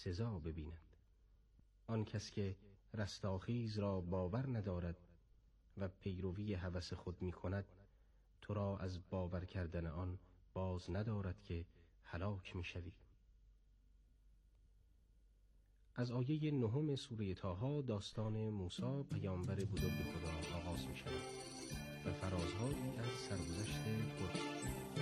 سزا ببیند. آن کس که رستاخیز را باور ندارد و پیروی هوس خود می کند، تو را از باور کردن آن باز ندارد که هلاک می شوی. از آیه 9 سوره طه داستان موسی پیامبر بزرگ خدا آغاز می شود و فرازهایی از سرگذشت قرآن.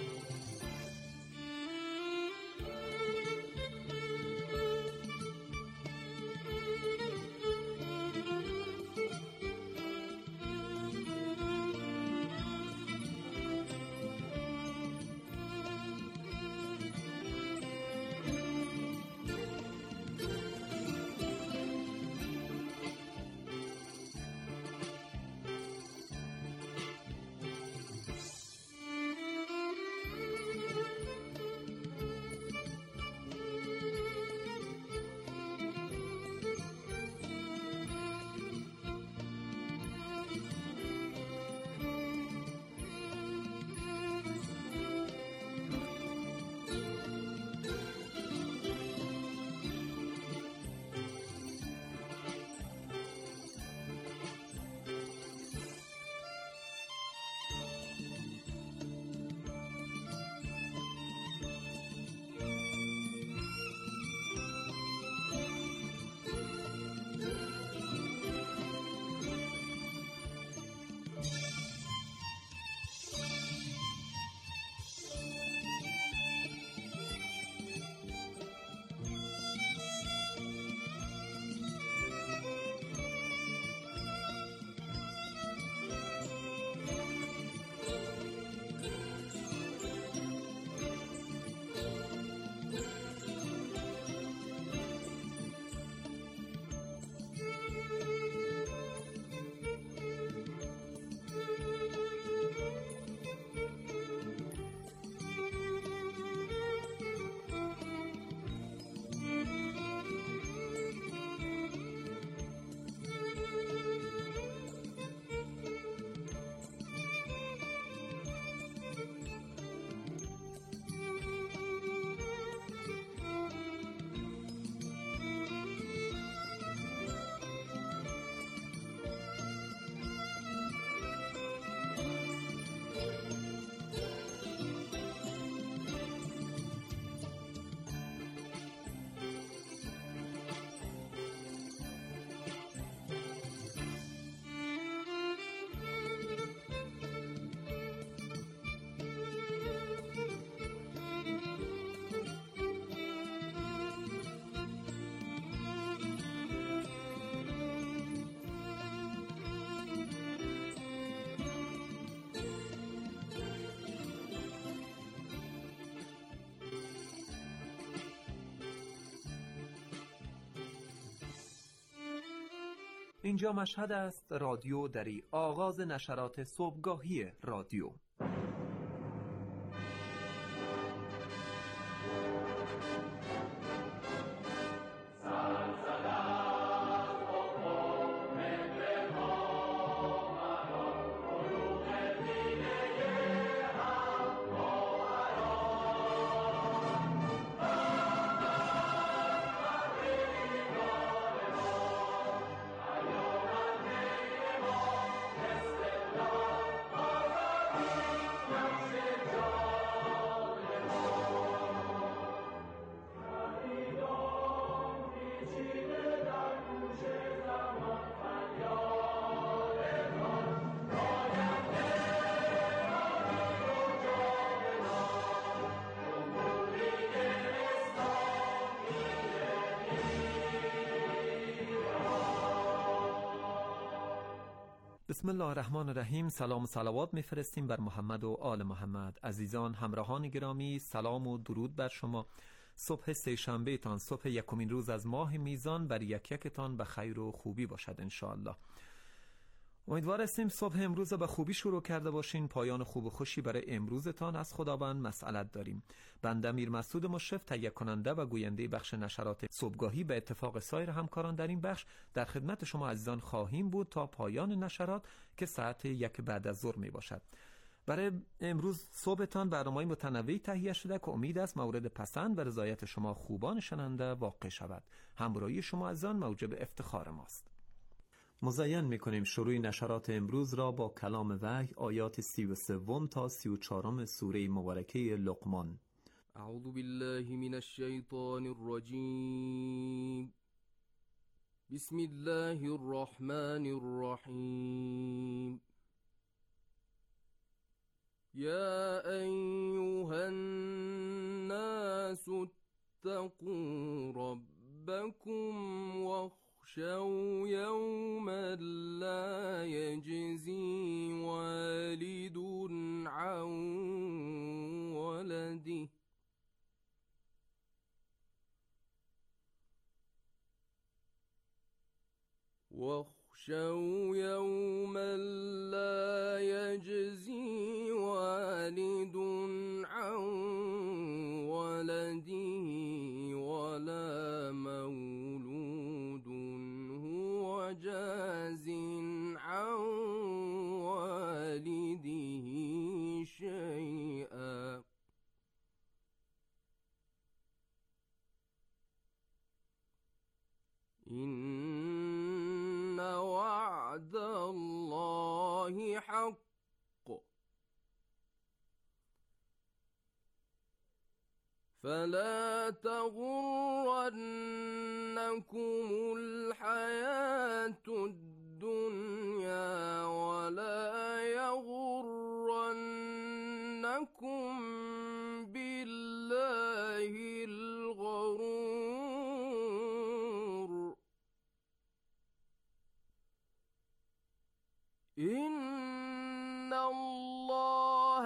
اینجا مشهد است، رادیو دری، آغاز نشرات صبحگاهی رادیو. بسم الله الرحمن الرحیم. سلام و صلوات میفرستیم بر محمد و آل محمد. عزیزان همراهان گرامی، سلام و درود بر شما. صبح سه‌شنبه تان، صبح یکمین روز از ماه میزان، بر یک یکتان به خیر و خوبی باشد انشاءالله. امیدوار هستیم صبح امروز به خوبی شروع کرده باشین. پایان خوب و خوشی برای امروزتان از خداوند مسئلت داریم. بنده امیر مسعود مشرف، تهیه کننده و گوینده بخش نشرات صبحگاهی، به اتفاق سایر همکاران در این بخش در خدمت شما عزیزان خواهیم بود تا پایان نشرات که ساعت 1 بعد از ظهر می باشد. برای امروز صبحتان برنامه‌های متنوعی تهیه شده که امید است مورد پسند و رضایت شما خوبان شنونده واقع شود. همراهی شما از آن موجب افتخار ماست. مزین می‌کنیم شروع نشرات امروز را با کلام وحی آیات 33 تا 34 سوره مبارکه لقمان. اعوذ بالله من الشیطان الرجیم. بسم الله الرحمن الرحیم. یا ایها الناس اتقوا ربکم واخشوا یوما لا یجزی والد عن ولده واخشوا يوما لا يجزي والد عن ولده ولا مولود هو جاز عن والده شيئا إن وعد الله حق فلا تغرنكم الحياة الدنيا ولا يغرنكم بالله الغرور إن الله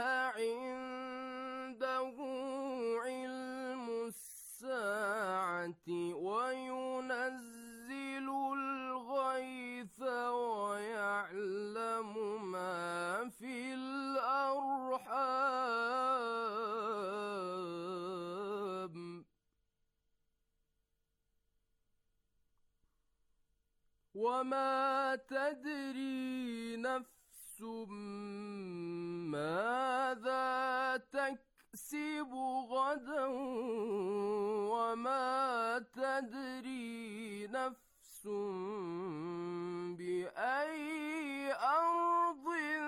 عنده علم الساعة وينزل الغيث ويعلم ما في الأرحام وما تدري نفس ماذا تكسب غدا وما تدري نفس بأي أرض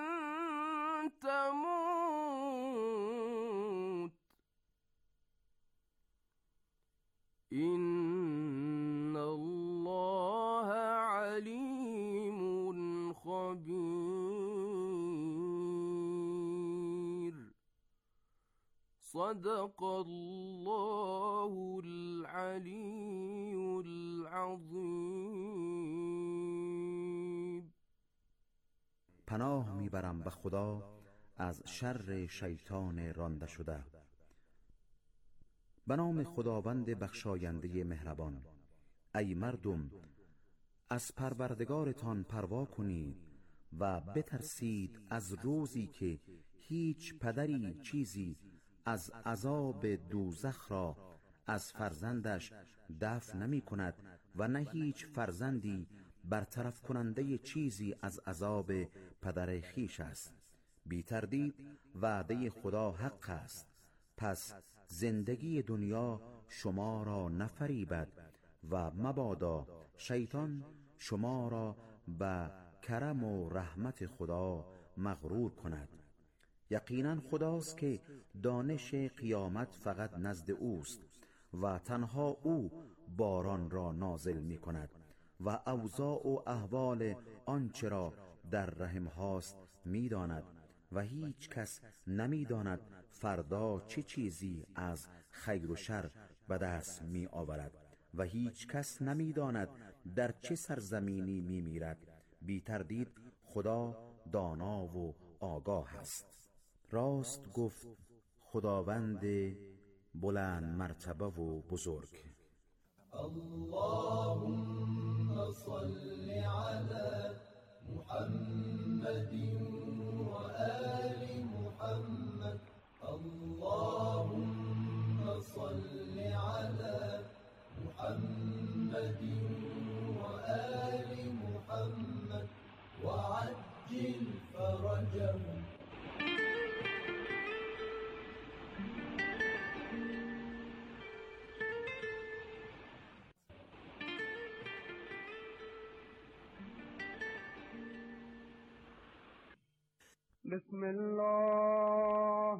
تموت إن الله عليم خبير. صدق الله العلي العظيم. پناه میبرم به خدا از شر شیطان رانده شده. به نام خداوند بخشاینده مهربان. ای مردم، از پروردگارتان پروا کنید و بترسید از روزی که هیچ پدری چیزی از عذاب دوزخ را از فرزندش دفع نمی کند و نه هیچ فرزندی برطرف کننده چیزی از عذاب پدر خیش است. بی تردید وعده خدا حق است، پس زندگی دنیا شما را نفریبد و مبادا شیطان شما را به کرم و رحمت خدا مغرور کند. یقینا خداست که دانش قیامت فقط نزد اوست و تنها او باران را نازل می کند و اوضاع و احوال آنچه را در رحم هاست می داند و هیچ کس نمی داند فردا چه چیزی از خیر و شر به دست می آورد و هیچ کس نمی داند در چه سرزمینی می میرد. بی تردید خدا دانا و آگاه است. راست گفت خداوند بلند مرتبه و بزرگ. اللهم صل على محمد و آل محمد. اللهم صل على محمد و آل محمد وعجل فرجهم. بسم الله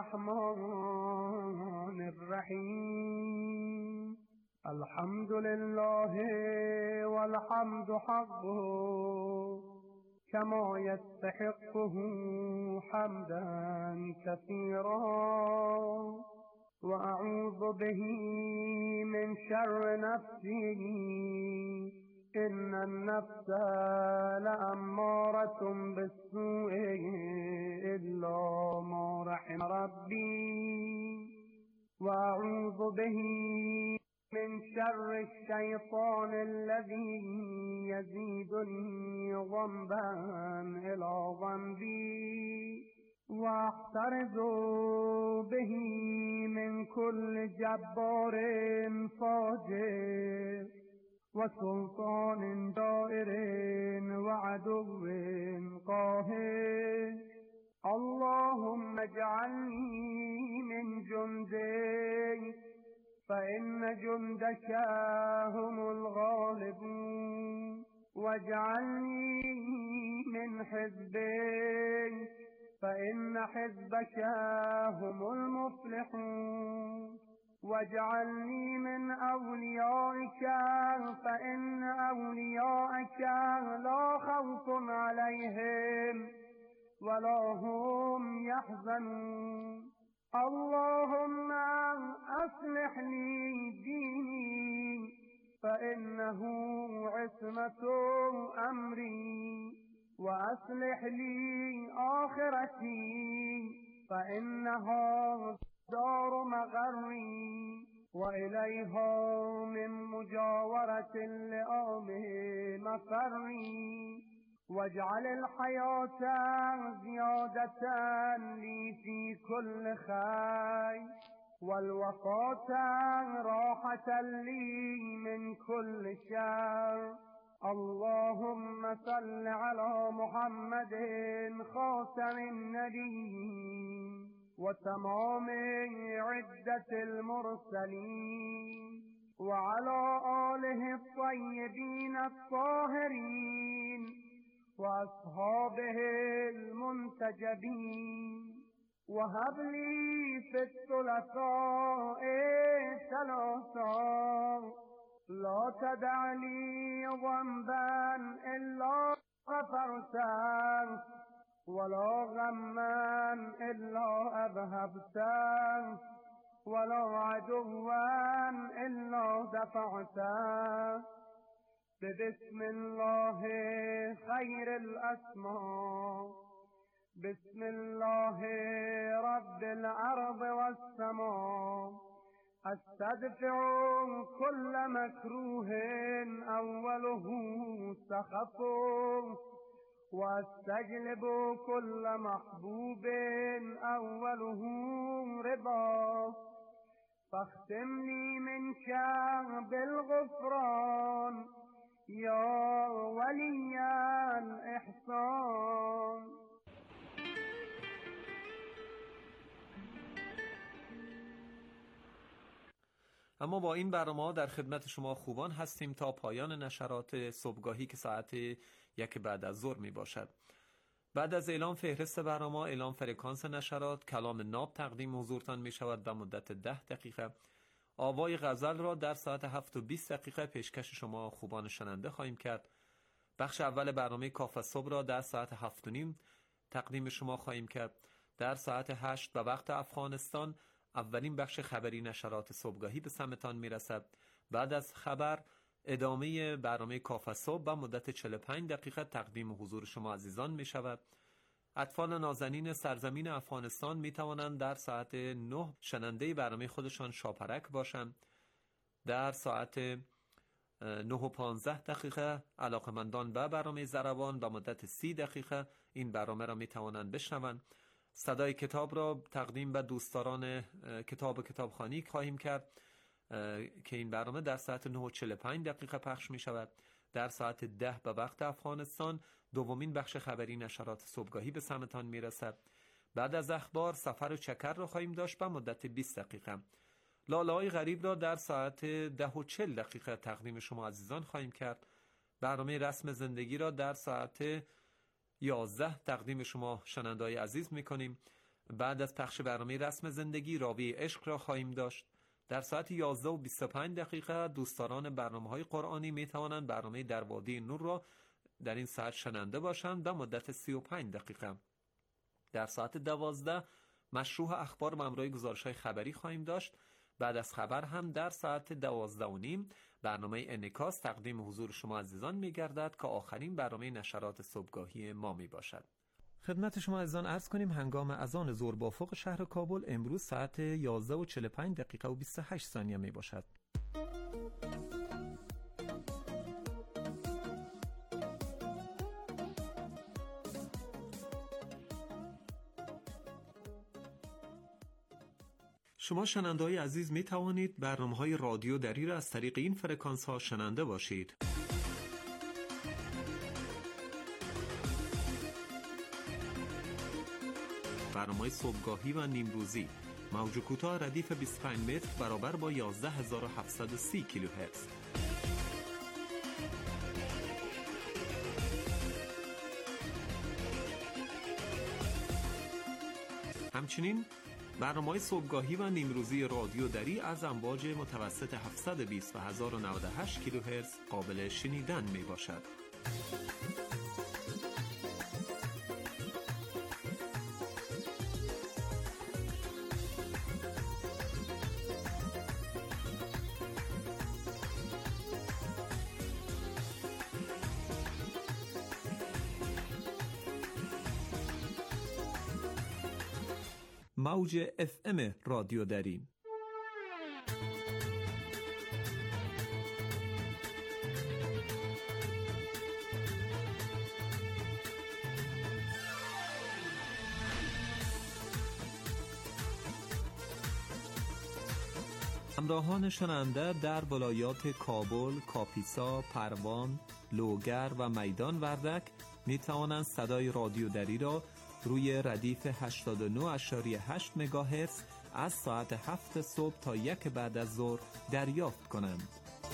الرحمن الرحیم. الحمد لله والحمد حقه كما يستحقه حمدا كثيرا وأعوذ به من شر نفسي إن النفس لأمارة بالسوء إلا ما رحم ربي وأعوذ به من شر الشيطان الذي يزيدني ذنبا إلى ذنبي واحترز به من كل جبار فاجر وسلطان جائر وعدو قاهر. اللهم اجعلني من جندك فإن جندك هم الغالبون واجعلني من حزبك فإن حزبك هم المفلحون واجعلني من أوليائك فإن أوليائك لا خوف عليهم ولا هم يحزنون. اللهم أصلح لي ديني فإنه عصمة أمري وأصلح لي آخرتي فإنها دار مغري وإليها من مجاورة اللئام مفري. واجعل الحياة زيادة لي في كل خير والوفاة راحة لي من كل شر. اللهم صل على محمد خاتم النبيين وتمام عدة المرسلين وعلى آله الطيبين الطاهرين وأصحابه المنتجبين. وهب لي في الثلاثاء ثلاثا لا تدع لي ذنبا إلا غفرته ولا غما إلا أذهبته ولا عدوا إلا دفعته. بسم الله خير الأسماء بسم الله رب الأرض والسماء استدفع كل مكروه أوله سخط واستجلب كل محبوب أوله رضا. فاختم لي منك بالغفران يا ولي الإحسان. اما با این برنامه در خدمت شما خوبان هستیم تا پایان نشرات صبحگاهی که ساعت 1 بعد از ظهر می باشد. بعد از اعلام فهرست برنامه، اعلام فرکانس نشرات، کلام ناب تقدیم حضورتان می شود و مدت 10 دقیقه. آوای غزل را در ساعت 7 و 20 دقیقه پیشکش شما خوبان شنونده خواهیم کرد. بخش اول برنامه کافه صبح را در ساعت 7 و نیم تقدیم شما خواهیم کرد. در ساعت 8 و وقت افغانستان اولین بخش خبری نشرات صبحگاهی به سمتان میرسد. بعد از خبر ادامه برنامه کافه صبح و مدت 45 دقیقه تقدیم حضور شما عزیزان می شود. اطفال نازنین سرزمین افغانستان می توانند در ساعت 9 شنونده برنامه خودشان شاپرک باشند. در ساعت 9 و 15 دقیقه علاقمندان به برنامه ضربان و مدت 30 دقیقه این برنامه را می توانند بشنوند. صدای کتاب را تقدیم به دوستداران کتاب و کتابخوانی خواهیم کرد که این برنامه در ساعت 9 و 45 دقیقه پخش می شود. در ساعت 10 به وقت افغانستان دومین بخش خبری نشرات صبحگاهی به سمتان می رسد. بعد از اخبار سفر و چکر را خواهیم داشت به مدت 20 دقیقه. لاله‌های غریب را در ساعت 10 و 40 دقیقه تقدیم شما عزیزان خواهیم کرد. برنامه رسم زندگی را در ساعت 11 تقدیم شما شنونده‌های عزیز می‌کنیم. بعد از پخش برنامه رسم زندگی راوی عشق را خواهیم داشت. در ساعت 11:25 دوستداران برنامه‌های قرآنی می‌توانند برنامه در وادی نور را در این ساعت شنونده باشند به مدت 35 دقیقه. در ساعت 12 مشروح اخبار و همراه گزارش‌های خبری خواهیم داشت. بعد از خبر هم در ساعت 12:30 برنامه انعکاس تقدیم حضور شما عزیزان می‌گردد که آخرین برنامه نشرات صبحگاهی ما میباشد. خدمت شما عزیزان عرض کنیم هنگام اذان ظهر با افق شهر کابل امروز ساعت 11:45 و 28 ثانیه می باشد. شما شنونده‌های عزیز می توانید برنامه‌های رادیو دری را از طریق این فرکانس ها شنونده باشید. برنامه‌های صبحگاهی و نیمروزی موج کوتاه ردیف 25 متر برابر با 11730 کیلوهرتز. همچنین برنامه‌های صبحگاهی و نیمروزی رادیو دری از امواج متوسط 720 و 1098 کیلوهرتز قابل شنیدن می باشد. موج FM رادیو دری. همراهان شنونده در ولایات کابل، کاپیسا، پروان، لوگر و میدان وردک می توانند صدای رادیو دری را روی ردیف 89.8 مگاهرتز از ساعت 7 صبح تا 1 بعد از ظهر دریافت کنند.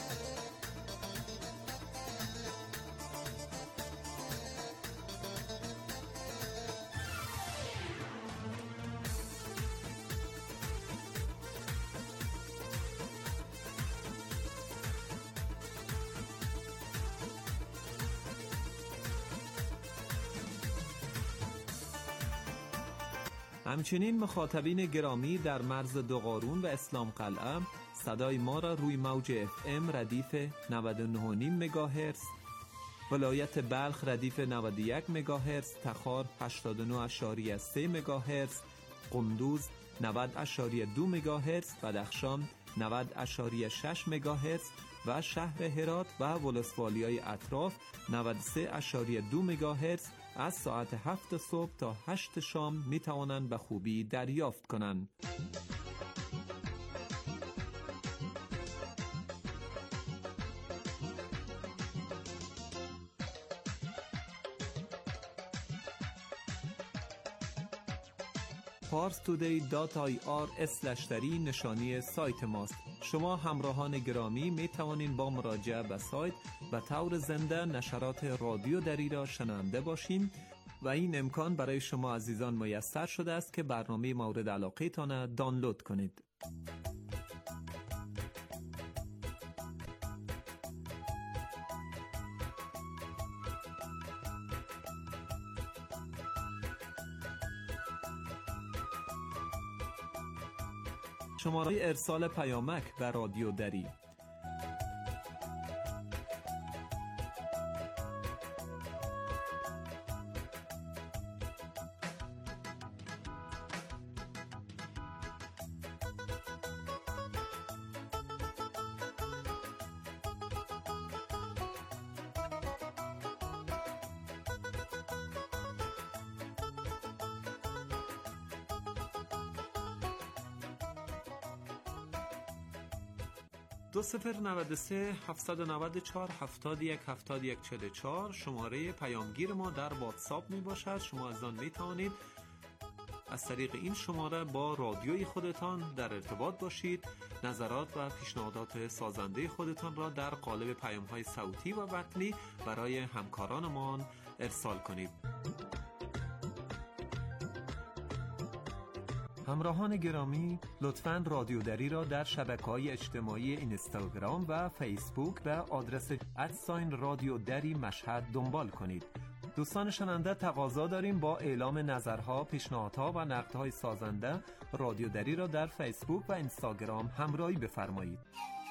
همچنین مخاطبین گرامی در مرز دوقارون و اسلام قلعه صدای ما را روی موج FM ردیف 99.5 مگاهرتز، ولایت بلخ ردیف 91 مگاهرتز، تخار 89.3 مگاهرتز، قندوز 90.2 مگاهرتز، بدخشان 90.6 مگاهرتز و شهر هرات و ولسوالیای اطراف 93.2 مگاهرتز از ساعت 7 صبح تا 8 شام می توانند به خوبی دریافت کنند. parstoday.ir/dari نشانی سایت ماست. شما همراهان گرامی می توانید با مراجعه به سایت به طور زنده نشرات رادیو دری را شنونده باشید و این امکان برای شما عزیزان میسر شده است که برنامه مورد علاقه تان دانلود کنید. شماره ارسال پیامک به رادیو دری دو 093 794 71 71 44 شماره پیامگیر ما در واتساپ می باشد. شما از آن می توانید از طریق این شماره با رادیوی خودتان در ارتباط باشید. نظرات و پیشنهادات سازنده خودتان را در قالب پیام‌های صوتی و متنی برای همکارانمان ارسال کنید. همراهان گرامی، لطفاً رادیو دری را در شبکه‌های اجتماعی اینستاگرام و فیسبوک به آدرس @رادیو دری مشهد دنبال کنید. دوستان شنونده، تقاضا داریم با اعلام نظرها، پیشنهادها و نقدهای سازنده رادیو دری را در فیسبوک و اینستاگرام همراهی بفرمایید.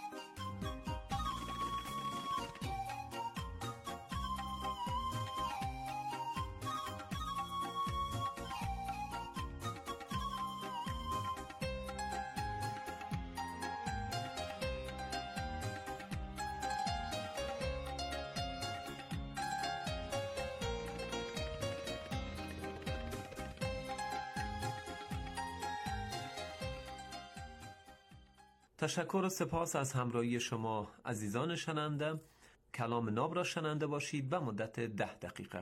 تشکر و سپاس از همراهی شما عزیزان شنونده. کلام ناب را شنونده باشید به مدت 10 دقیقه.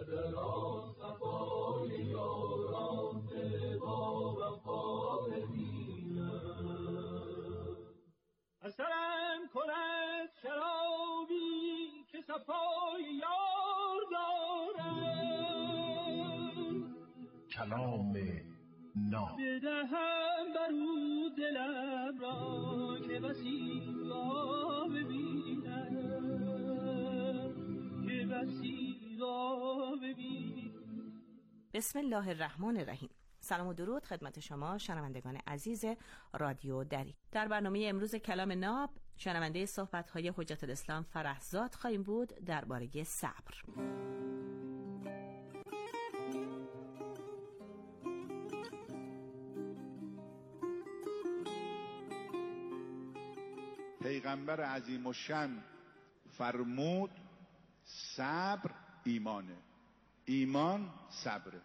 اثرم کند شرابی که صفای یار دارم، کلام ناب بدهم برو دلم را که بسی را ببینم، که بسی را ببینم. بسم الله الرحمن الرحیم. سلام و درود خدمت شما شنوندگان عزیز رادیو دری. در برنامه امروز کلام ناب شنونده صحبت‌های حجت الاسلام فرحزاد خواهیم بود درباره صبر. پیغمبر عظیم الشان فرمود صبر ایمانه، ایمان صبره.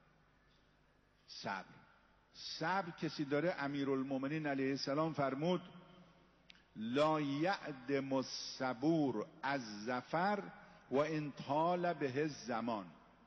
صبر کسی داره، امیرالمومنین علیه السلام فرمود لا یعدم الصبور از ظفر و ان طال به الزمان.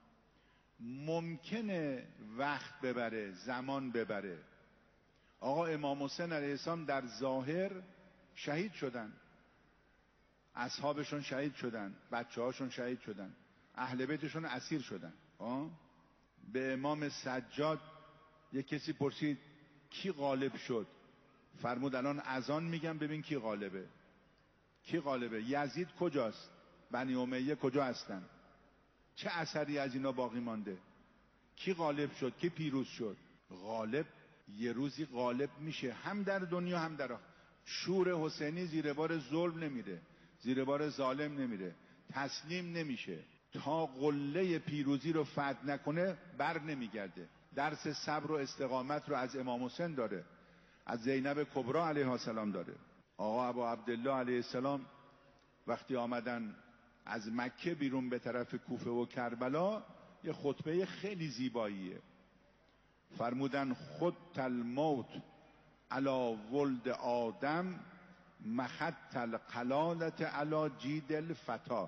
ممکنه وقت ببره، زمان ببره. آقا امام حسین علیه السلام در ظاهر شهید شدن، اصحابشون شهید شدن، بچه‌هاشون شهید شدن، اهل بیتشون اسیر شدن. به امام سجاد یک کسی پرسید کی غالب شد؟ فرمود الان اذان میگم ببین کی غالبه. کی غالبه؟ یزید کجاست؟ بنی امیه کجا هستن؟ چه اثری از اینا باقی مانده؟ کی غالب شد؟ کی پیروز شد؟ غالب یه روزی غالب میشه، هم در دنیا هم در آخرت. شور حسینی زیر بار ظلم نمیره، زیر بار ظالم نمیره، تسلیم نمیشه تا قله پیروزی رو فتح نکنه بر نمیگرده. درس صبر و استقامت رو از امام حسین داره، از زینب کبری علیها السلام داره. آقا ابو عبدالله علیه السلام وقتی آمدن از مکه بیرون به طرف کوفه و کربلا، یه خطبه خیلی زیباییه. فرمودن خط الموت علی ولد آدم مخط القلالت علی جید الفتا.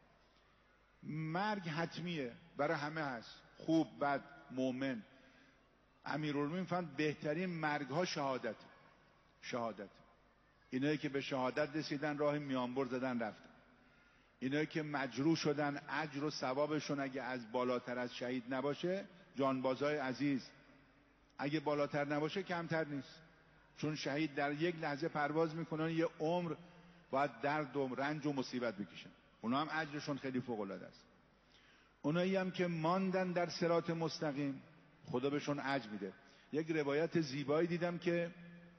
مرگ حتمیه، برای همه هست، خوب بد مومن. امیرالمومنین فرمود بهترین مرگ ها شهادت. اینایی که به شهادت رسیدن راه میانبر زدن رفتن. اینایی که مجروح شدن اجر و ثوابشون اگه از بالاتر از شهید نباشه، جانبازای عزیز اگه بالاتر نباشه کمتر نیست. چون شهید در یک لحظه پرواز میکنن، یه عمر باید درد و رنج و مصیبت بکشن. اونا هم اجرشون خیلی فوق العاده است. اونایی هم که ماندن در صراط مستقیم خدا بهشون اجر میده. یک روایت زیبایی دیدم که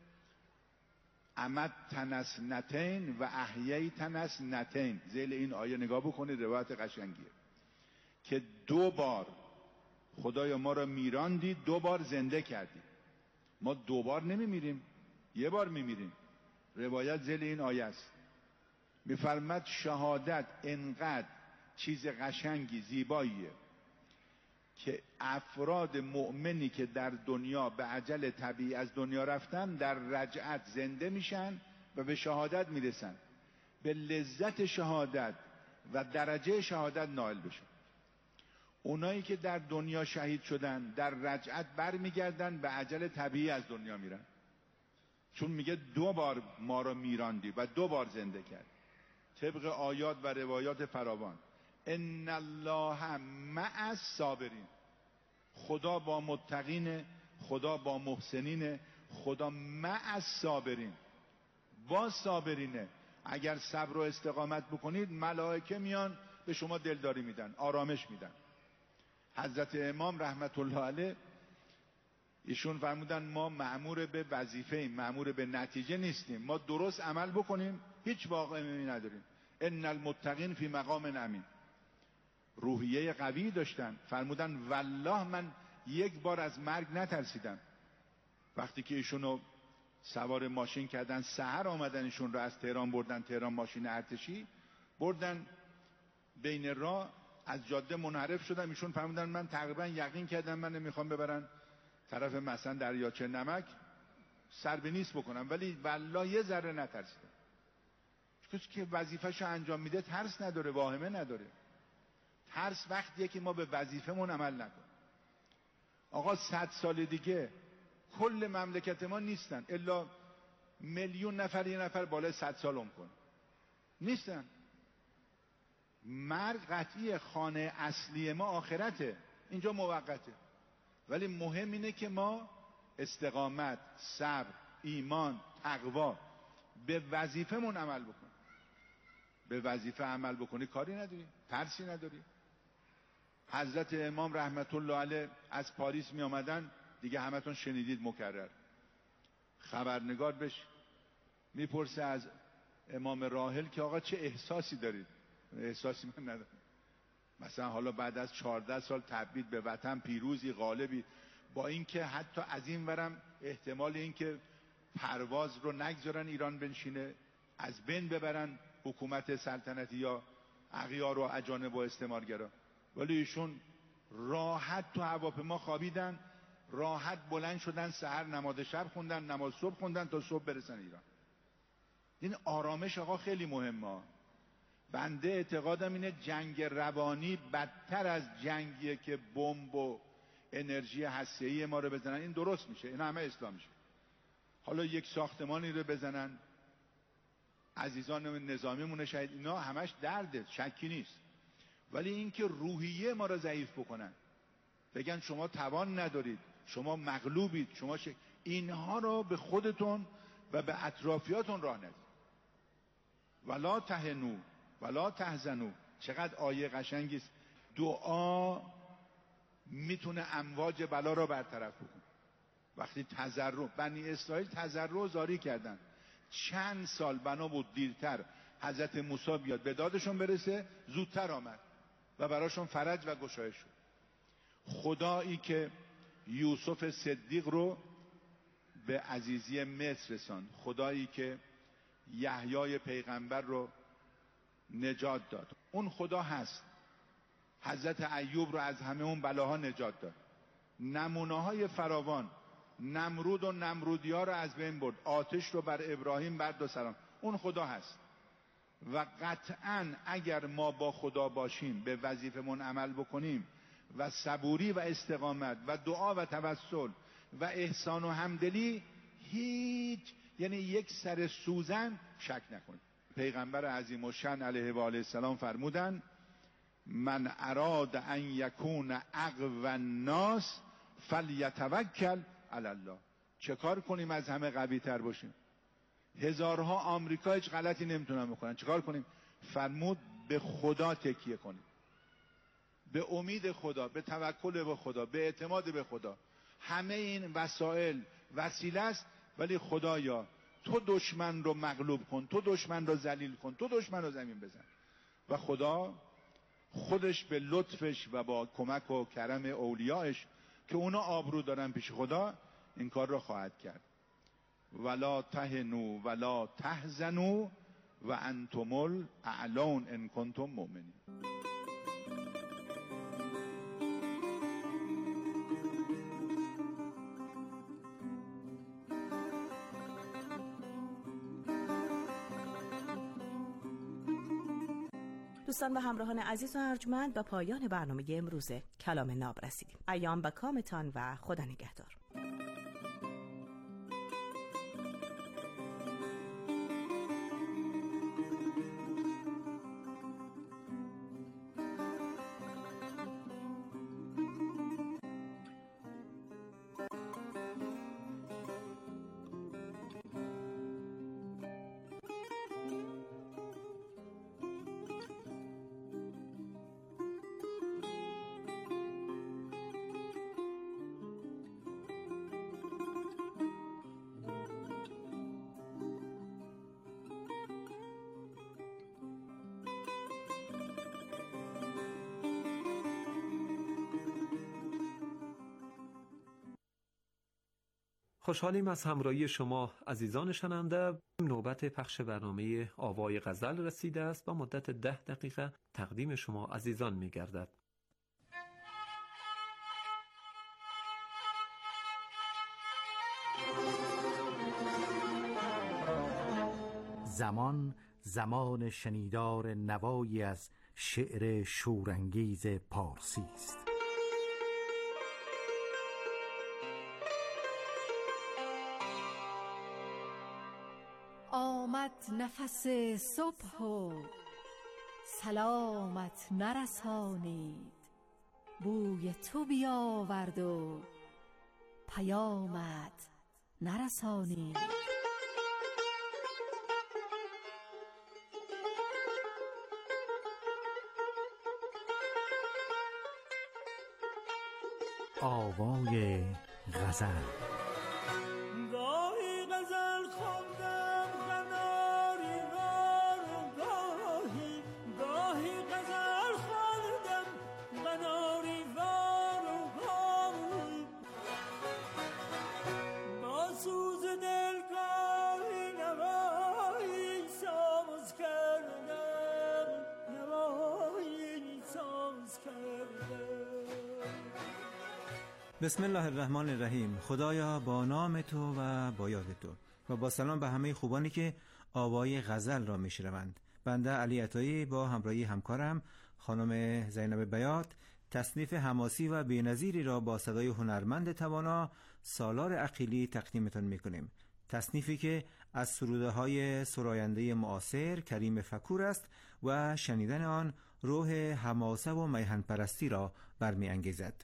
امد تنس نتین و احیی تنس نتین. ذیل این آیه نگاه بکنید، روایت قشنگیه که 2 بار خدایا ما را میراندی، 2 بار زنده کردی. ما 2 بار نمیمیریم، 1 بار میمیریم. روایت ذیل این آیه است. میفرماد شهادت انقدر چیز قشنگی زیباییه که افراد مؤمنی که در دنیا به اجل طبیعی از دنیا رفتن در رجعت زنده میشن و به شهادت میرسن، به لذت شهادت و درجه شهادت نائل بشن. اونایی که در دنیا شهید شدن در رجعت برمیگردن به اجل طبیعی از دنیا میرن، چون میگه 2 بار ما رو میراندی و 2 بار زنده کرد، طبق آیات و روایات فراوان. ان الله مع الصابرین، خدا با متقین، خدا با محسنین، خدا مع الصابرین، با صابرینه. اگر صبر و استقامت بکنید ملائکه میان به شما دلداری میدن، آرامش میدن. حضرت امام رحمت الله علیه ایشون فرمودن ما مأمور به وظیفه ایم، مأمور به نتیجه نیستیم، ما درست عمل بکنیم هیچ واقعی نداریم. ان المتقین فی مقام امین. روحیه قوی داشتن، فرمودن والله من 1 بار از مرگ نترسیدم. وقتی که ایشونو سوار ماشین کردن، سحر آمدن ایشون رو از تهران بردن تهران، ماشین ارتشی بردن، بین راه از جاده منحرف شدم. ایشون فرمودن من تقریبا یقین کردم من میخوام ببرن طرف مثلا دریاچه نمک سر به نیست بکنم، ولی والله یه ذره نترسیدم. کسی که وظیفه‌شو انجام میده ترس نداره، واهمه نداره. ترس وقتیه که ما به وظیفمون عمل نکنیم. آقا 100 سال دیگه کل مملکت ما نیستن، الا 1,000,000 نفر، 1 نفر بالای 100 سال عمر کنه نیستن. مرگ قطعیه، خانه اصلی ما آخرته، اینجا موقته. ولی مهم اینه که ما استقامت، صبر، ایمان، تقوا به وظیفمون عمل بکنیم. به وظیفه عمل بکنی کاری نداری، ترسی نداری. حضرت امام رحمت الله علیه از پاریس می آمدن، دیگه همتون شنیدید مکرر. خبرنگار بهش میپرسه از امام راحل که آقا چه احساسی دارید؟ احساسی من ندارم. مثلا حالا بعد از 14 سال تبعید به وطن، پیروزی، غالبی، با اینکه حتی از این ورم احتمال اینکه پرواز رو نگذارن ایران بنشینه، از بین ببرن حکومت سلطنتی یا اغیار و اجانب و استعمارگرا، ولی ایشون راحت تو هواپیما خوابیدن، راحت بلند شدن، سحر نماز شب خوندن، نماز صبح خوندن تا صبح برسن ایران. این آرامش آقا خیلی مهمه. بنده اعتقادم اینه جنگ روانی بدتر از جنگیه که بمب و انرژی هسته‌ای ما رو بزنن. این درست میشه، این همه اسلام میشه. حالا یک ساختمانی رو بزنن، عزیزان نظامیمون شهید، اینا همش درده، شکی نیست. ولی اینکه روحیه ما رو ضعیف بکنن، بگن شما توان ندارید، شما مغلوبید، اینها رو به خودتون و به اطرافیاتون راه ندید. ولا تهنوا ولا تحزنوا. چقدر آیه قشنگی است. دعا میتونه امواج بلا رو برطرف بکنه. وقتی تضرع، بنی اسرائیل تضرع و زاری کردن، چند سال بنا بود دیرتر حضرت موسی بیاد به دادشون برسه، زودتر آمد و براشون فرج و گشایش شد. خدایی که یوسف صدیق رو به عزیزی مصر رساند، خدایی که یحیای پیغمبر رو نجات داد، اون خدا هست. حضرت ایوب رو از همه اون بلاها نجات داد. نمونه های فراوان. نمرود و نمرودی‌ها رو از بین برد، آتش رو بر ابراهیم برد و سلام. اون خدا هست. و قطعاً اگر ما با خدا باشیم، به وظیفمون عمل بکنیم و صبوری و استقامت و دعا و توسل و احسان و همدلی، هیچ، یعنی یک سر سوزن شک نکنید. پیغمبر عظیم الشأن علیه و آله السلام فرمودن من اراد ان یکون اقوی الناس فلیتوکل علی الله. چه کار کنیم از همه قوی تر باشیم؟ هزارها آمریکا هیچ غلطی نمیتونن بکنن، چه کار کنیم؟ فرمود به خدا تکیه کنیم، به امید خدا، به توکل به خدا، به اعتماد به خدا. همه این وسایل وسیله است، ولی خدایا تو دشمن رو مغلوب کن، تو دشمن رو ذلیل کن، تو دشمن رو زمین بزن. و خدا خودش به لطفش و با کمک و کرم اولیاءش که اونا آبرو دارن پیش خدا این کار رو خواهد کرد. ولا تهنوا ولا تحزنوا و انتم الاعلون ان کنتم مؤمنین. دوستان و همراهان عزیز و ارجمند، به پایان برنامه امروز کلام ناب رسیدیم. ایام به کامتان و خدا نگهدار. خوشحالیم از همراهی شما عزیزان شنونده. نوبت پخش برنامه آوای غزل رسیده است. با مدت 10 دقیقه تقدیم شما عزیزان می گردد. زمان شنیدار نوایی از شعر شورانگیز پارسی است. آمد نفس صبح و سلامت نرسانید، بوی تو بیاورد و پیامت نرسانید. آوای غزل. بسم الله الرحمن الرحیم. خدایا با نام تو و با یاد تو و با سلام به همه خوبانی که آوای غزل را میشنوند. بنده علی عطایی با همراهی همکارم خانم زینب بیات تصنیف حماسی و بی‌نظیری را با صدای هنرمند توانا سالار عقیلی تقدیمتان میکنیم. تصنیفی که از سروده های سراینده معاصر کریم فکور است و شنیدن آن روح حماسه و میهن پرستی را برمی انگیزد.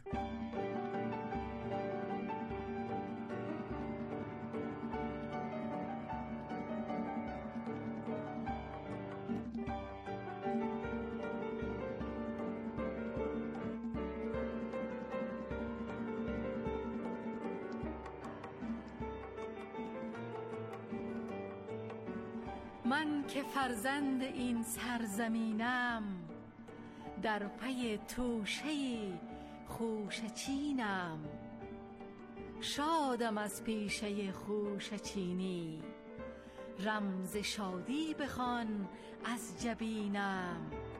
من که فرزند این سرزمینم، در پی توشه خوشه چینم. شادم از پیشه خوشه چینی، رمز شادی بخوان از جبینم.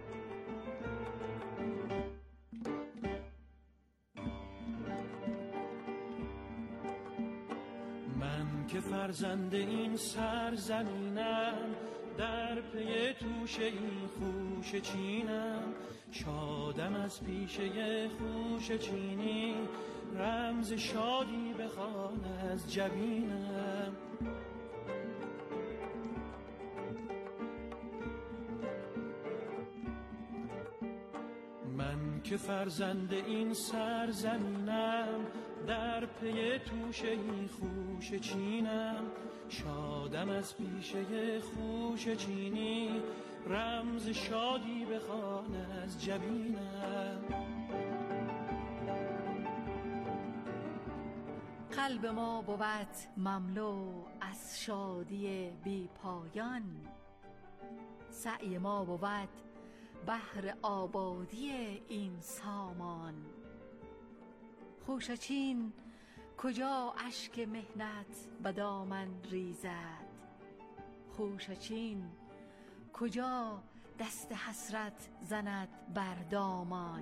من که فرزند این سرزمینم، در پی توشه این خوشه چینم. شادم از پیشه خوشه چینی، رمز شادی بخوان از جبینم. من که فرزند این سرزمینم، در پی توشه این خوشه چینم. شادم از پیشه خوشه چینی، رمز شادی بخوان از جبینم. قلب ما بود مملو از شادی بی پایان، سعی ما بود بهر آبادی این سامان. خوشه چین کجا اشک مهنت به دامن ریزد، خوشه چین کجا دست حسرت زند بر دامان.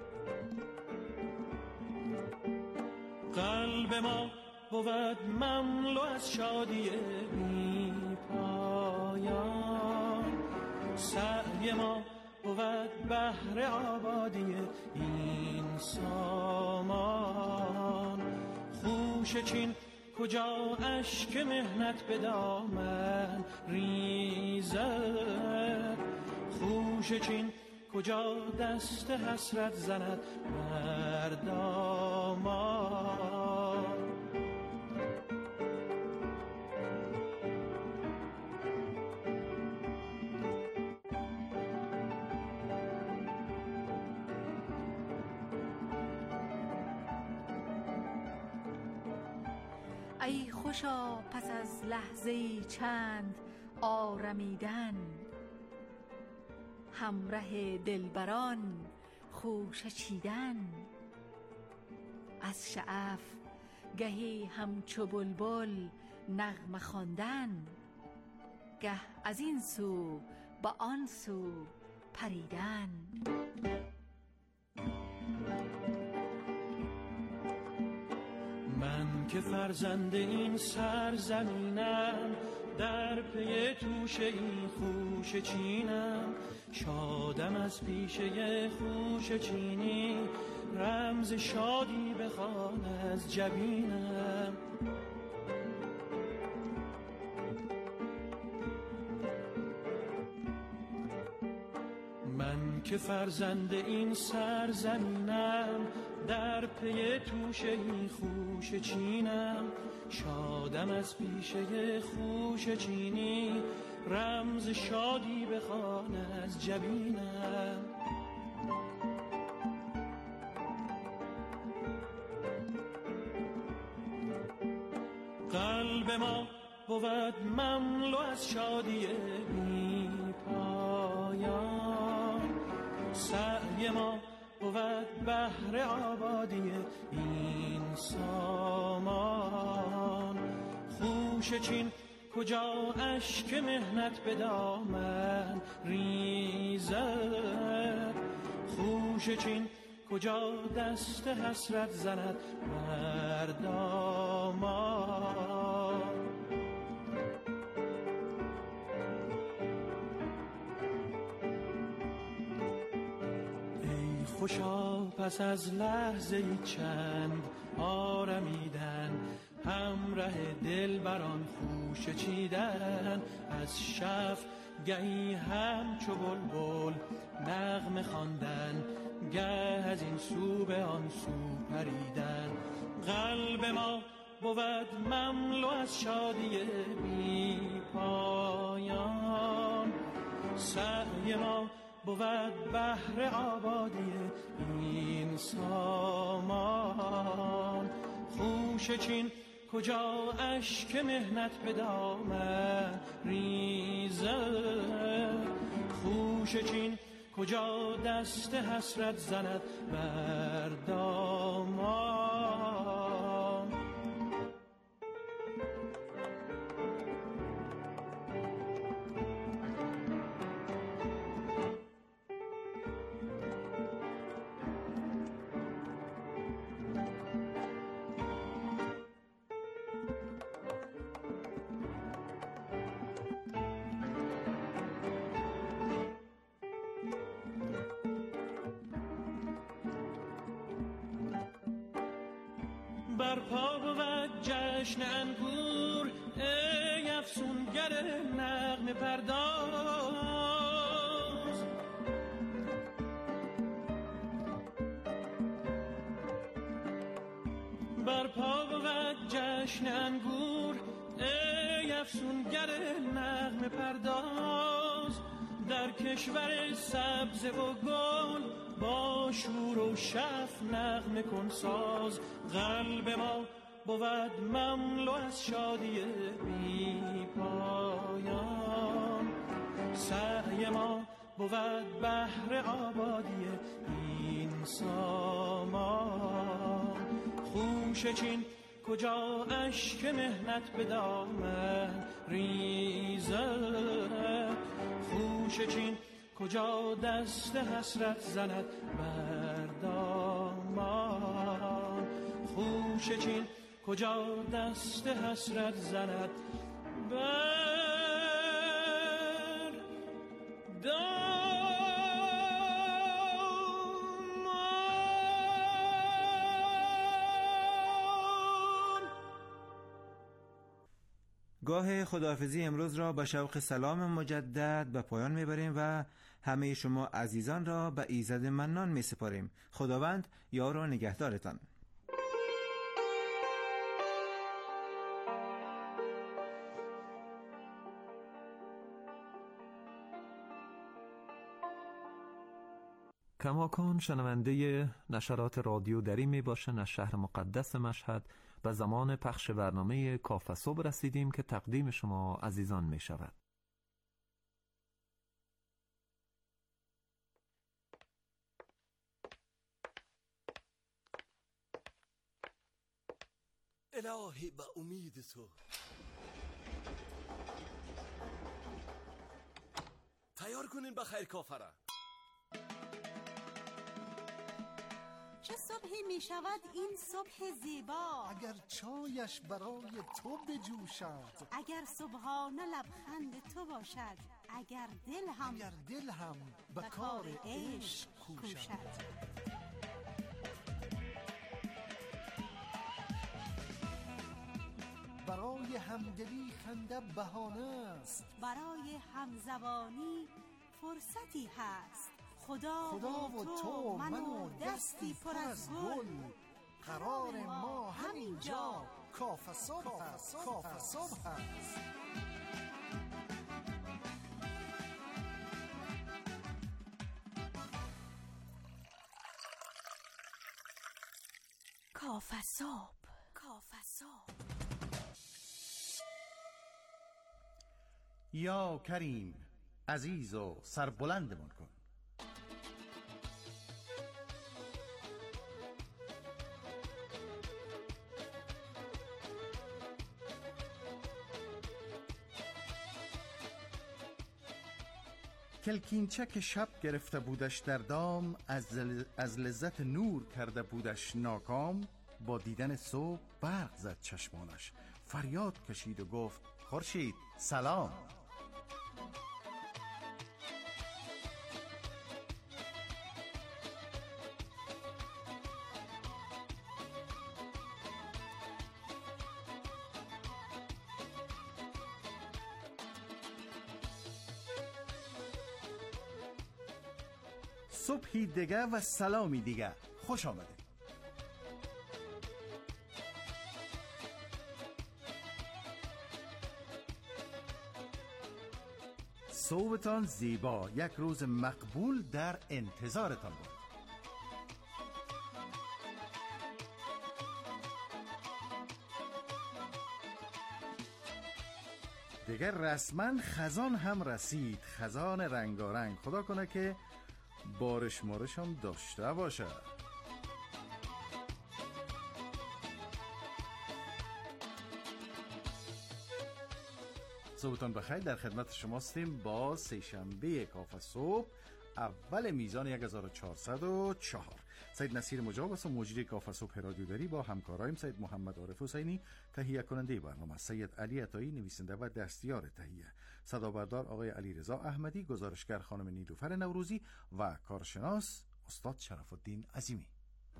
قلب ما بود مملو از شادی بی پایان، سعی ما بود بهر آبادی این سامان. خوشه چین کجا اشک مهنت به دامن ریزد، خوشه چین کجا دست حسرت زند بر دامان. ای خوشا پس از لحظه‌ای چند آرمیدن، همره دلبران خوشه چیدن. از شعف گهی همچو بلبل نغمه خواندن، گه از این سو به آن سو پریدن. من که فرزند این سرزمینم، در پی توشه این خوشه چینم. شادم از پیشه خوشه چینی، رمز شادی بخوان از جبینم. من که فرزند این سرزمینم، در پی توشه این خوشه چینم. شادم از پیشه خوشه چینی، رمز شادی بخوان از جبینم. قلب ما بود مملو از شادی بی پایان، سعی ما بود بهر آبادی این سامان. خوشه چین کجا اشک مهنت به دامن ریزد، خوشه چین کجا دست حسرت زند بر دامان. ای خوشا پس از لحظه چند آرمیدن، همره دلبران خوشه چیدن. از شف گهی همچو بلبل نغمه خواندن، گه از این سو به آن سو پریدن. قلب ما بود مملو از شادی بی پایان، سعی ما بود بهر آبادی این سامان. خوشه چین کجا اشک مهنت به دامن ریزد، خوشه چین کجا دست حسرت زند بر دامان. برپا بود جشن انگور، ای افسونگر نغمه پرداز. برپا بود جشن انگور، ای افسونگر نغمه پرداز. در کشور سبز و گل با شور و شف نغمه کن ساز. قلب ما بود مملو از شادی بی پایان، سعی ما بود بهر آبادی این سامان. خوشه چین کجا اشک مهنت به دامن ریزد، خوشه چین کجا دست حسرت زند بر دامان. خوشه چین کجا دست حسرت زند بر دامان. گاه خداحافظی امروز را با شوق سلام مجدد به پایان میبریم و همه شما عزیزان را به ایزد منان میسپاریم. خداوند یار و نگهدارتان. کماکان شنونده نشرات رادیو دری می باشن از شهر مقدس مشهد و زمان پخش برنامه کافه صبح رسیدیم که تقدیم شما عزیزان می شود. الهی به امید تو تیار کنین به خیر کافه را. چه صبحی می شود این صبح زیبا، اگر چایش برای تو بجوشد، اگر صبحانه لبخند تو باشد، اگر دل هم به کار عشق کوشد. برای همدلی خنده بهانه است، برای همزبانی فرصتی هست. خدا و تو من و دستی پر از گل، قرار ما همینجا کافه صبح است. کافه صبح. یا کریم عزیز و سربلندمان کن. کلکینچک شب گرفته بودش در دام، از لذت نور کرده بودش ناکام. با دیدن صبح برق زد چشمانش، فریاد کشید و گفت خورشید سلام. صبحی دیگه و سلامی دیگه، خوش آمده. صبحتان زیبا، یک روز مقبول در انتظارتان بود. دیگر رسما خزان هم رسید، خزان رنگارنگ. خدا کنه که بارش مارش هم داشته باشه. صبحتان بخیر، در خدمت شما هستیم با سه‌شنبه کافه صبح، اول میزان 1404. سید نصیر مجاب است و مجری کافه صبح رادیو دری با همکارایم سید محمد عارف حسینی، تهیه کننده برنامه سید علی عطایی، نویسنده و دستیار تهیه، صدابردار آقای علی رضا احمدی، گزارشگر خانم نیلوفر نوروزی و کارشناس استاد شرف الدین عظیمی.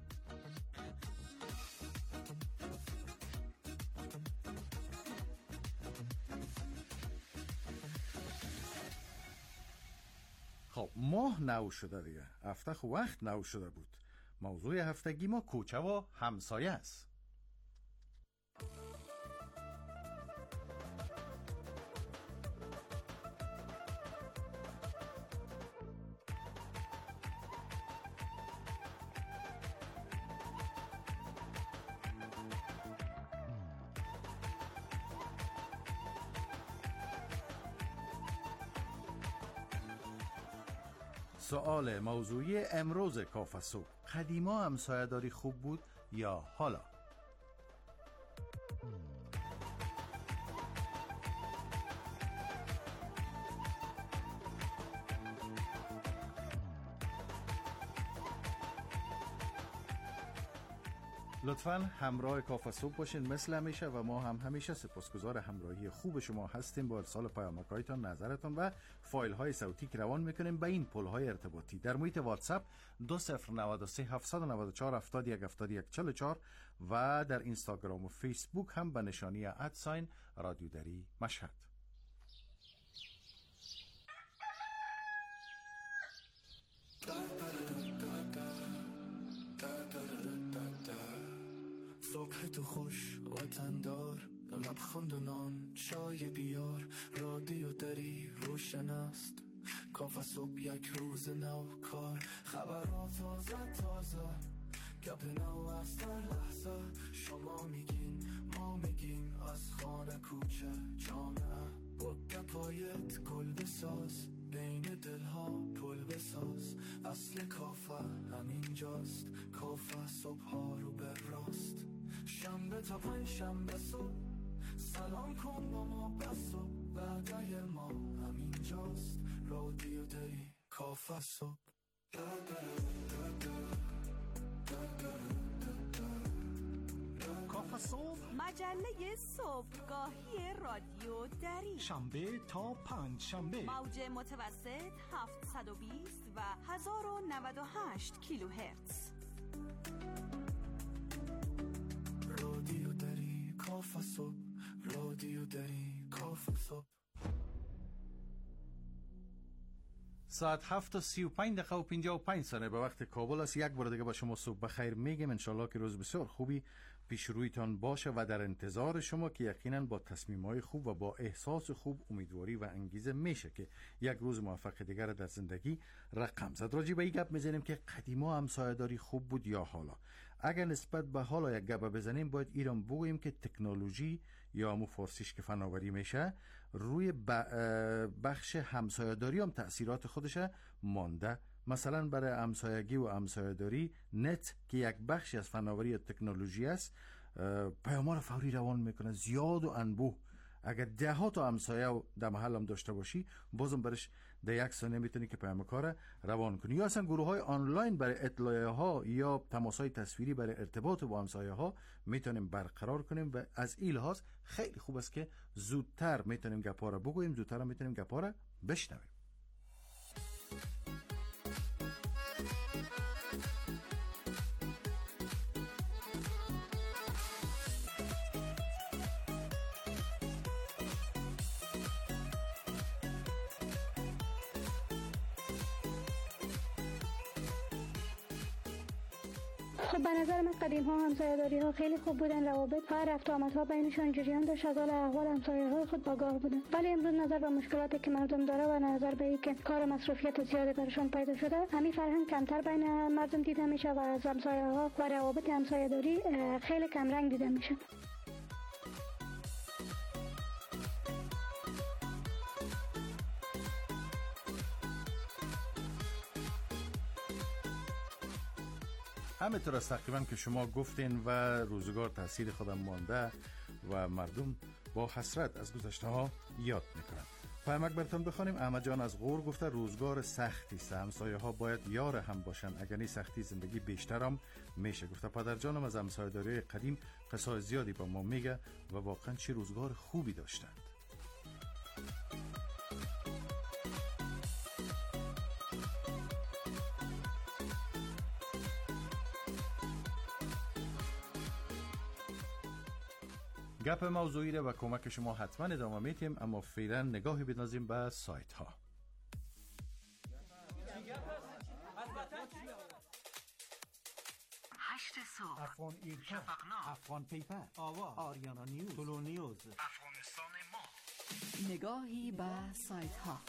خب ماه نو شده دیگه، هفته خو وقت نو شده بود. موضوع هفتگی ما کوچه و همسایه است. سوال موضوعی امروز کافه صبح: قدیما همسایه‌داری خوب بود یا حالا؟ لطفاً همراه کافه صبح باشین مثل همیشه و ما هم همیشه سپاسگزار همراهی خوب شما هستیم با ارسال پیامک‌هایتان، نظرتان و فایل‌های صوتی که روان می‌کنیم به این پل‌های ارتباطی در محیط واتساپ 2093 794 71 71 44 و در اینستاگرام و فیسبوک هم به نشانی @ رادیو دری مشهد. صبح تو خوش وطندار، لبخند و نان چای بیار، رادیو دری روشن است، کافه صبح یک روز نو کار، خبرات تازه گپ نو از در لحظه، شما میگین ما میگیم از خانه کوچه جامعه، با گپایت گل بساز، بین دلها پل بساز، اصل کافه همینجاست، کافه صبح ها رو بر راست، شنبه تا پنج شنبه صبح سلام کن با ما بس و بعدای ما همینجاست، رادیو دری کافه صبح. کافه صبح، مجله صبحگاهی رادیو دری، شنبه تا پنج شنبه، موج متوسط 720 و 1098 کیلوهرتز. رادیو دری کافه صبح، رادیو دری کافه صبح. ساعت 7:35 و 55 ثانیه به وقت کابل است. یک بار دیگه با شما صبح بخیر میگیم. انشالله که روز بسیار خوبی پیش رویتان باشه و در انتظار شما که یقینا با تصمیم‌های خوب و با احساس خوب امیدواری و انگیزه میشه که یک روز موفق دیگر در زندگی رقم زد. راجع به این گپ میزنیم که قدیما همسایه‌داری خوب بود یا حالا. اگر نسبت به حالا یک گپ بزنیم باید ایران بگوییم که تکنولوژی یا همون فارسیش که فناوری میشه روی بخش همسایه‌داری هم تأثیرات خودش مانده. مثلا برای همسایگی و همسایه‌داری نت که یک بخشی از فناوری تکنولوژی است پیام‌ها فوری روان میکنه، زیاد و انبوه. اگر 10 تا همسایه در محل هم داشته باشی بازم برش در یک ثانیه میتونی که پیام کار روان کنی. یا اصلا گروه‌های آنلاین برای اطلاع ها یا تماس‌های تصویری برای ارتباط با همسایه ها میتونیم برقرار کنیم و از این لحاظ خیلی خوب است که زودتر میتونیم گپا را بگوییم، زودتر میتونیم گپا را بشنویم. خب به نظر من قدیم ها همسایه‌داری ها خیلی خوب بودن، روابط و رفت آمد ها بینشون جریان داشت، از حال احوال همسایه های خود آگاه بودن. ولی امروز نظر به مشکلاتی که مردم داره و نظر به اینکه کار مصرفیت زیادی برشون پیدا شده، همین فرهنگ کمتر بین مردم دیده میشه و از همسایه ها و روابط همسایه‌داری خیلی کم رنگ دیده میشه. همینطور است تقریبا که شما گفتین و روزگار تاثیر خودم مانده و مردم با حسرت از گذشته ها یاد میکنن. پیامک براتون بخونیم. احمد جان از غور گفته روزگار سختی است، همسایه ها باید یار هم باشن، اگر نه سختی زندگی بیشتر هم میشه. گفته پدر جانم از همسایه‌داری قدیم قصای زیادی با ما میگه و واقعا چه روزگار خوبی داشتند. گپ موضوعی را و کمک شما حتما ادامه میتیم، اما فعلا نگاهی بندازیم به سایت ها. 8 صبح، افغان ایرکا، افغان پیپر، آواز، آریانا نیوز، تولو نیوز، افغانستان ما. نگاهی به سایت ها.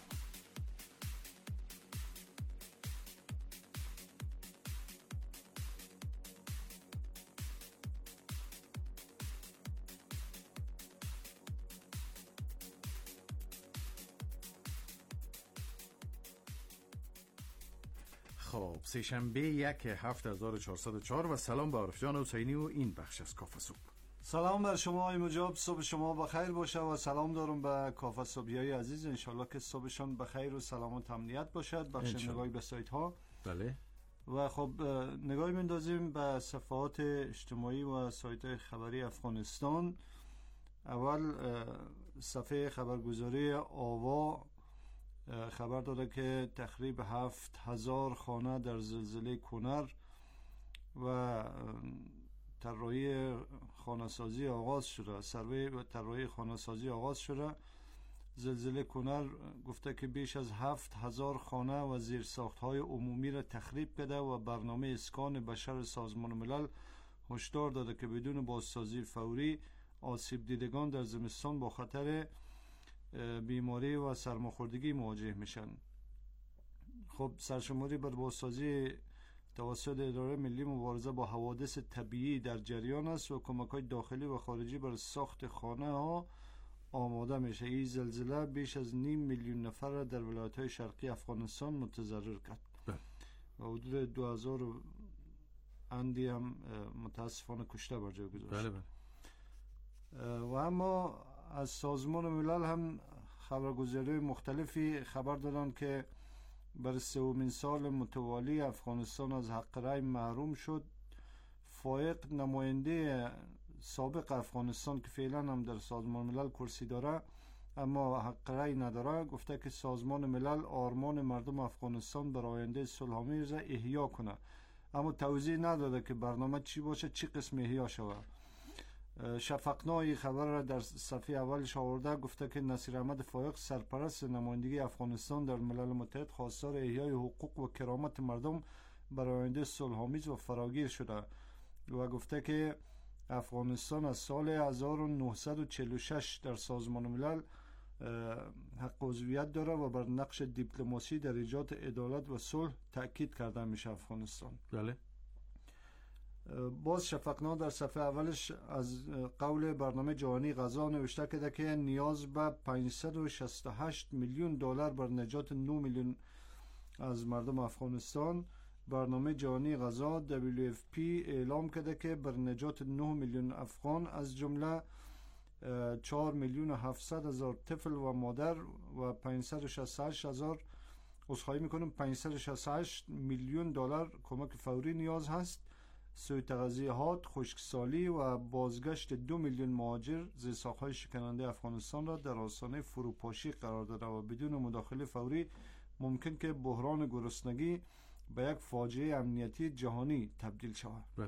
خب سه‌شنبه 1/7/1404 و سلام به عارف جان حسینی و این بخش از کافه صبح. سلام بر شما آقای مجاب، صبح شما بخیر باشه و سلام دارم به کافه صبحیای عزیز. انشالله که صبحشان بخیر و سلامت امنیت باشد. بخش نگاهی به سایت ها. بله. و خب نگاهی میندازیم به صفحات اجتماعی و سایت خبری افغانستان. اول صفحه خبرگزاری آوا خبر داده که تخریب 7000 خانه در زلزله کنر و طراحی خانه‌سازی آغاز شده. سروی و طراحی خانه‌سازی آغاز شده. زلزله کنر گفته که بیش از 7000 خانه و زیرساخت‌های عمومی را تخریب کرده و برنامه اسکان بشر سازمان ملل هشدار داده که بدون بازسازی فوری آسیب دیدگان در زمستان با خطر بیماری و سرماخوردگی مواجه میشن. خب سرشماری بر بازسازی توسط اداره ملی مبارزه با حوادث طبیعی در جریان است و کمک‌های داخلی و خارجی بر ساخت خانه ها آماده میشه. این زلزله بیش از 500,000 نفر را در ولایت‌های شرقی افغانستان متضرر کرد و حدود 2000 اندی هم متاسفانه کشته بر جای گذاشت. و اما از سازمان ملل هم خبرگزاری مختلفی خبر دادن که بر 3مین سال متوالی افغانستان از حق رأی محروم شد. فائق نماینده سابق افغانستان که فعلا هم در سازمان ملل کرسی داره اما حق رأی نداره گفته که سازمان ملل آرمان مردم افغانستان بر آینده صلح‌آمیز احیا کنه، اما توضیح نداده که برنامه چی باشه، چی قسم احیا شود. شفقنای خبر را در صفحه اولش آورده، گفته که نصیر احمد فائق سرپرست نمایندگی افغانستان در ملل متحد خواستار احیای حقوق و کرامت مردم برای آینده صلح‌آمیز و فراگیر شده و گفته که افغانستان از سال 1946 در سازمان ملل حق عضویت داره و بر نقش دیپلماسی در ایجاد عدالت و صلح تأکید کرده میشه افغانستان. بله. باز شفقنا در صفحه اولش از قول برنامه جهانی غذا نوشته کرده که نیاز به 568 میلیون دلار بر نجات 9 میلیون از مردم افغانستان. برنامه جهانی غذا WFP اعلام کرده که بر نجات 9 میلیون افغان از جمله 4,700,000 طفل و مادر و 568 میلیون دلار کمک فوری نیاز هست. سوی تغذیهات، خشکسالی و بازگشت 2 میلیون مهاجر زیرساخت‌های شکننده افغانستان را در آستانه فروپاشی قرار داده و بدون مداخله فوری ممکن که بحران گرسنگی به یک فاجعه امنیتی جهانی تبدیل شود. بله.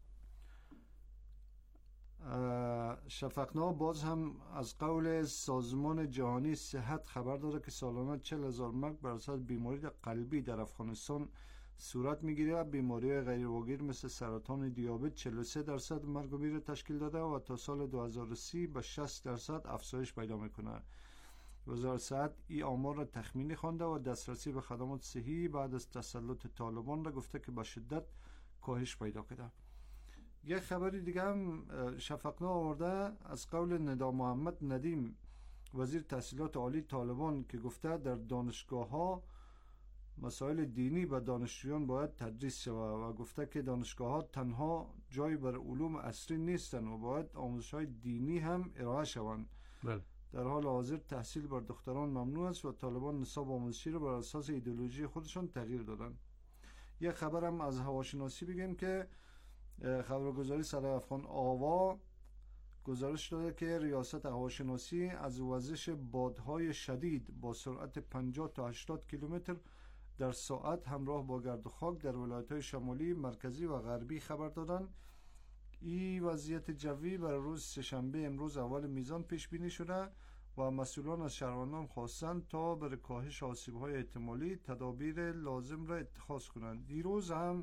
شفقنا باز هم از قول سازمان جهانی صحت خبر داده که سالانه 40,000 مرگ بر اثر بیماری قلبی در افغانستان صورت میگیره. بیماری غیرواگیر مثل سرطان، دیابت 43% مرگ و میر تشکیل داده و تا سال 2030 به 60% افزایش پیدا میکنه. وزارت صحت این آمار را تخمینی خوانده و دسترسی به خدمات صحی بعد از تسلط طالبان را گفته که به شدت کاهش پیدا کرده. یک خبری دیگه هم شفقنا آورده از قول ندا محمد ندیم، وزیر تحصیلات عالی طالبان، که گفته در دانشگاه ها مسائل دینی به دانشجویان باید تدریس شود و گفته که دانشگاه ها تنها جای بر علوم عصری نیستند و باید آموزش های دینی هم ارائه شوند. بله. در حال حاضر تحصیل بر دختران ممنوع است و طالبان نصاب آموزشی را بر اساس ایدئولوژی خودشان تغییر دادن. یک خبرم از هواشناسی بگیم که خبرگزاری صدای افغان آوا گزارش داده که ریاست هواشناسی از وزش بادهای شدید با سرعت 50 تا 80 کیلومتر در ساعت همراه با گرد و خاک در ولایت‌های شمالی، مرکزی و غربی خبر دادند. این وضعیت جوی برای روز سه‌شنبه امروز اول میزان پیش بینی شده و مسئولان از شهروندان خواستند تا برای کاهش آسیب‌های احتمالی تدابیر لازم را اتخاذ کنند. دیروز هم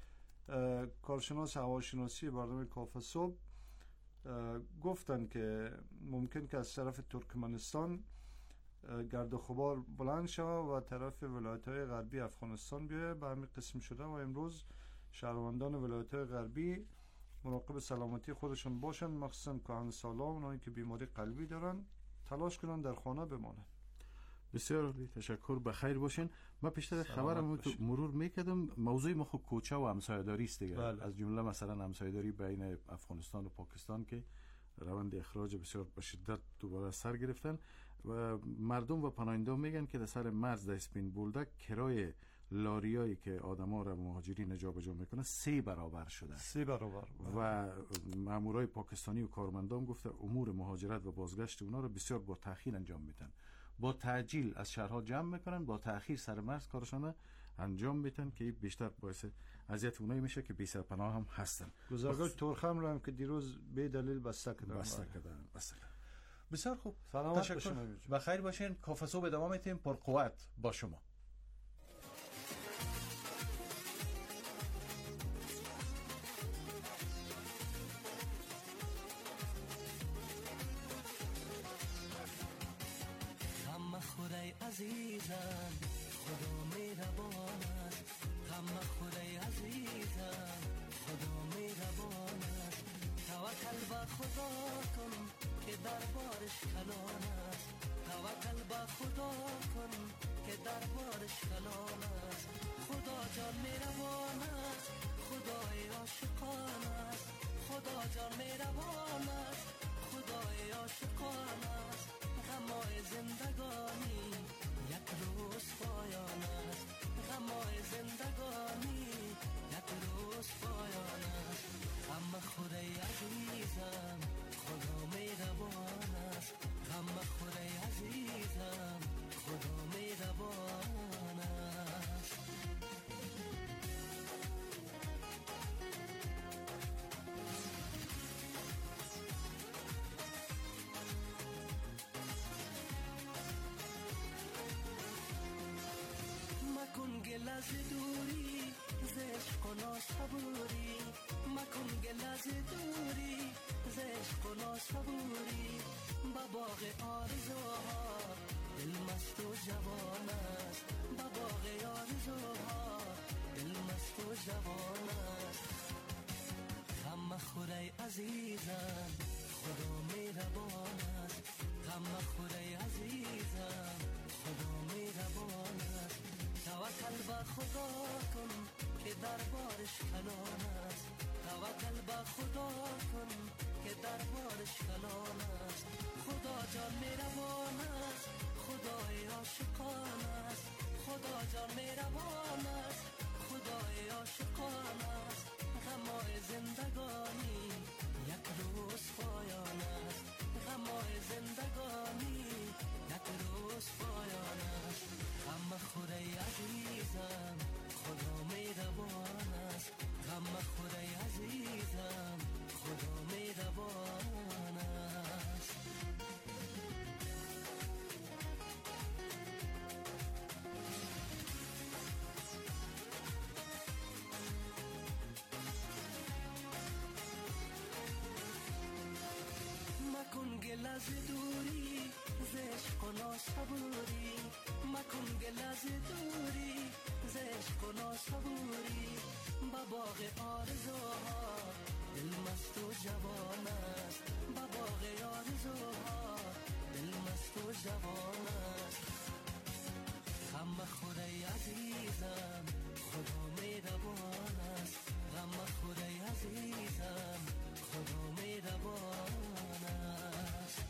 کارشناس هواشناسی برنامه کافه صبح گفتند که ممکن که از طرف ترکمنستان گرد و غبار بلند شود و طرف ولایت‌های غربی افغانستان بیاید. به همین قسم شده و امروز شهروندان ولایت‌های غربی مراقب سلامتی خودشون باشن، مخصوصا کهنسالا، اونایی که بیماری قلبی دارن تلاش کنن در خانه بمانن. بسیار عالی، تشکر، بخیر باشین. من پیشتر خبرم تو مرور میکردم، موضوع ما خود کوچه و همسایه‌داری است دیگه. بله. از جمله مثلا همسایه‌داری بین افغانستان و پاکستان که روند اخراج بسیار به شدت دوباره سر گرفتن و مردم و پناهندگان میگن که در سر مرز در اسپین بولدک کرای لاریایی که آدما را مهاجرین جابجا میکنه 3 برابر شده. 3 برابر. و مامورای پاکستانی و کارمندان گفته امور مهاجرت و بازگشت اونا رو بسیار با تأخیر انجام میدن. با تعجیل از شهرها جمع میکنن، با تأخیر سر مرز کارشان انجام میدن که بیشتر باعث اذیت اونایی میشه که بی سرپناه هم هستن. گذرگاه تورخم رو هم که دیروز به دلیل بسته کردن. بسیار خوب. سلامت باشین و خیر باشین. کافه صبح ادامه میتیم پر قوت با شما. عزیزم خدا مهربان است، غم مخور ای عزیزم خدا مهربان است. توکل به خدا کن که دربارش کلان است، توکل به خدا کن که دربارش کلان است. خدا جان مهربان است، خدای عاشقان است، خدا جان مهربان است، خدای عاشقان است. غمای زندگانی یک روز پایان است، غمای زندگانی یک روز پایان است. غم مخور ای عزیزم خدا مهربان است، غم مخور ای عزیزم خدا مهربان است. مکن گل از دوری ز عشق و ناصبوری، مکن گل از دوری ز عشق و ناصبوری. با باغ آرزوها دل مست و جوان است، با باغ آرزوها دل مست و جوان است. غم مخور ای عزیزم خدا مهربان است، غم مخور ای عزیزم خدا مهربان است. توکل به خدا کن که دربارش کلان است، توکل به خدا کن که دربارش کلان است. خدا جان مهربان است، خدای عاشقان است، خدا جان مهربان است، خدای عاشقان است. غمای زندگانی یک روز پایان است، غمای زندگانی یک روز پایان است. غم مخور ای عزیزم خدا مهربان است، غم مخور ای عزیزم خدا مهربان است. مکن گل از دوری ز عشق و ناصبوری، مکن گل از دوری ز عشق و ناصبوری. با باغ آرزوها دل مست و جوان است، با باغ آرزوها دل مست و جوان است. غم مخور ای عزیزم خدا مهربان است، غم مخور ای عزیزم خدا مهربان است.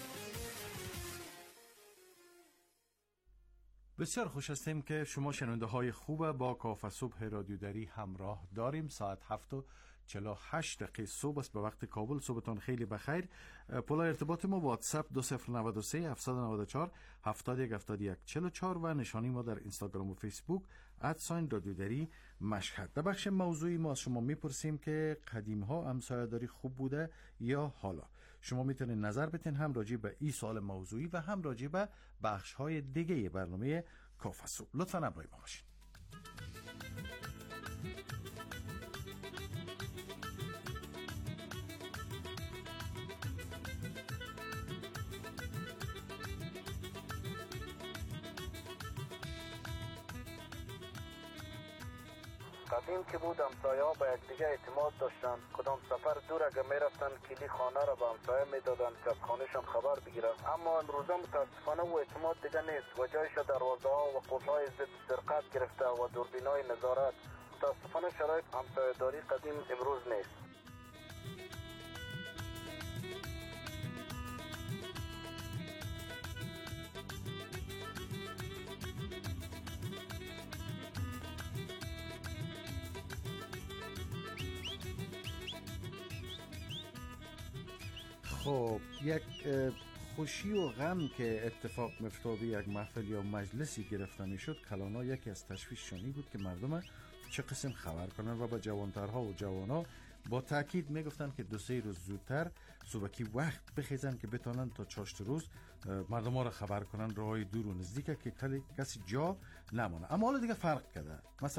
بسیار خوش هستیم که شما شنونده های خوب با کافه صبح رادیو دری همراه داریم. ساعت 7:48 صبح است به وقت کابل. صبحتان خیلی بخیر. پول ارتباط ما واتساپ 2093 794 7171 44 و نشانی ما در اینستاگرام و فیسبوک @رادیو دری مشهد. در بخش موضوعی ما از شما میپرسیم که قدیم ها همسایه‌داری خوب بوده یا حالا؟ شما میتونید نظر بدین هم راجع به این سوال موضوعی و هم راجع به بخش های دیگه برنامه کافه صبح. لطفاً همراه ما باشین. قدیم که بود همسایه‌ها به یکدیگه اعتماد داشتن، کدام سفر دور اگه میرفتن کلی خانه را به همسایه میدادن که از خانهشان خبر بگیرن. اما امروزه متاسفانه و اعتماد دیگه نیست و جایش دروازه ها و قفل‌های ضد سرقت گرفته و دوربین‌های نظارت. متاسفانه شرایط همسایه‌داری قدیم امروز نیست. خب یک خوشی و غم که اتفاق می‌افتاد یک محفل یا مجلسی گرفته میشد، کلانا یکی از تشویششانی بود که مردم چه قسم خبر کنن و با جوانترها و جوانا با تاکید میگفتن که 2-3 روز زودتر صبحی وقت بخیزن که بتونن تا چاشت روز مردم ها را خبر کنن راهای دور و نزدیک که کسی جا نمانه. اما حالا دیگه فرق کرده. مثلا